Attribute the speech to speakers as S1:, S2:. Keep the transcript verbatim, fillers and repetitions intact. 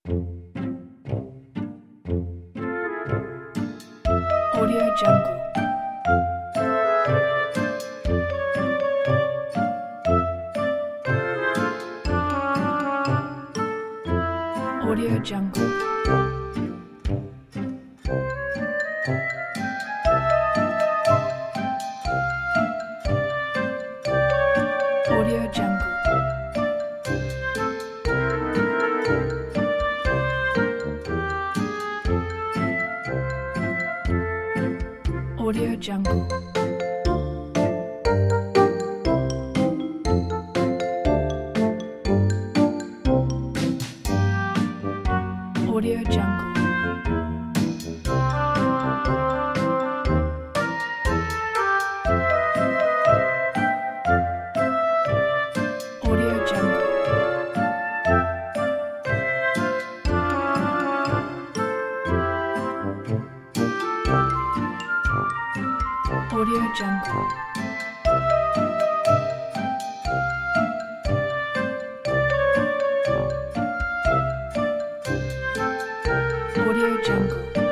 S1: Audio Jungle. Audio Jungle. Audio Jungle. Audio Jungle. Audio Jungle. Audio Jungle. Audio Jungle. Audio Jungle.